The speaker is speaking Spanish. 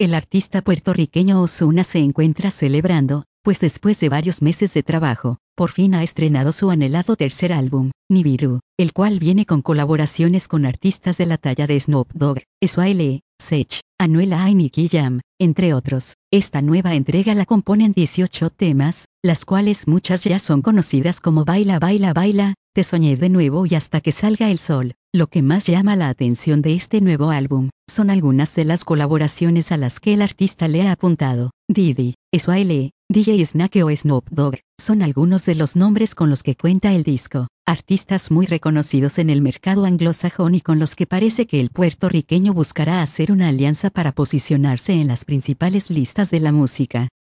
El artista puertorriqueño Ozuna se encuentra celebrando, pues después de varios meses de trabajo, por fin ha estrenado su anhelado tercer álbum, Nibiru, el cual viene con colaboraciones con artistas de la talla de Snoop Dogg, Swae Lee, Sech, Anuel A y Nicky Jam, entre otros. Esta nueva entrega la componen 18 temas, las cuales muchas ya son conocidas como Baila Baila Baila, Te Soñé de Nuevo y Hasta que Salga el Sol. Lo que más llama la atención de este nuevo álbum, son algunas de las colaboraciones a las que el artista le ha apuntado. Diddy, Swae Lee, DJ Snake o Snoop Dogg, son algunos de los nombres con los que cuenta el disco. Artistas muy reconocidos en el mercado anglosajón y con los que parece que el puertorriqueño buscará hacer una alianza para posicionarse en las principales listas de la música.